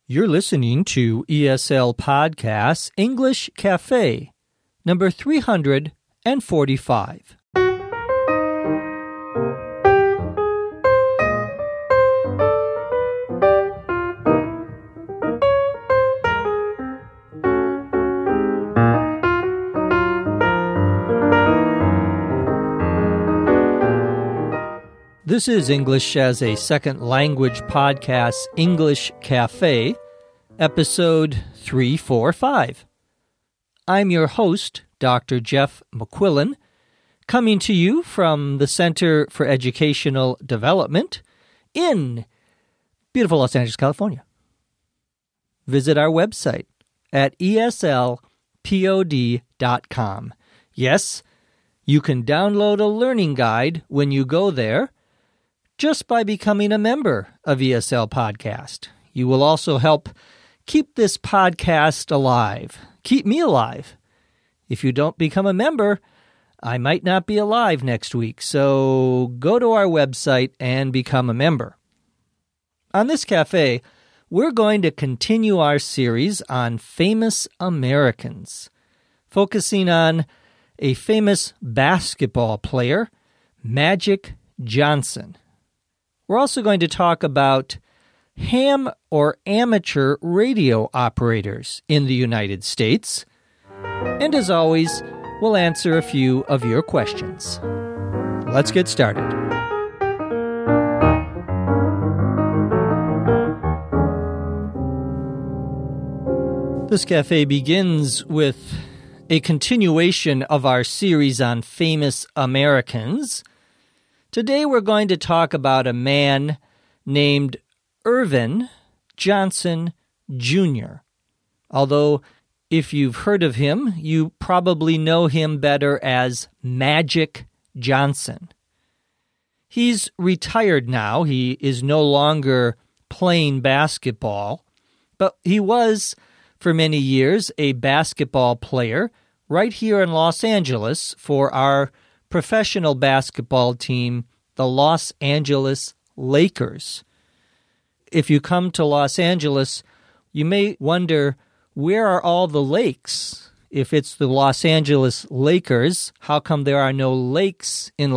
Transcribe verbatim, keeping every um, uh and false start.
You're listening to E S L Podcasts English Cafe, number three hundred forty-five. This is English as a Second Language Podcast, English Cafe, episode three forty-five. I'm your host, Doctor Jeff McQuillan, coming to you from the Center for Educational Development in beautiful Los Angeles, California. Visit our website at E S L pod dot com. Yes, you can download a learning guide when you go there, just by becoming a member of E S L Podcast. You will also help keep this podcast alive. Keep me alive. If you don't become a member, I might not be alive next week, so go to our website and become a member. On this cafe, we're going to continue our series on famous Americans, focusing on a famous basketball player, Magic Johnson. We're also going to talk about ham or amateur radio operators in the United States. And as always, we'll answer a few of your questions. Let's get started. This cafe begins with a continuation of our series on famous Americans. Today we're going to talk about a man named Irvin Johnson Junior Although, if you've heard of him, you probably know him better as Magic Johnson. He's retired now. He is no longer playing basketball, but he was, for many years, a basketball player right here in Los Angeles for our professional basketball team, the Los Angeles Lakers. If you come to Los Angeles, you may wonder, where are all the lakes? If it's the Los Angeles Lakers, how come there are no lakes in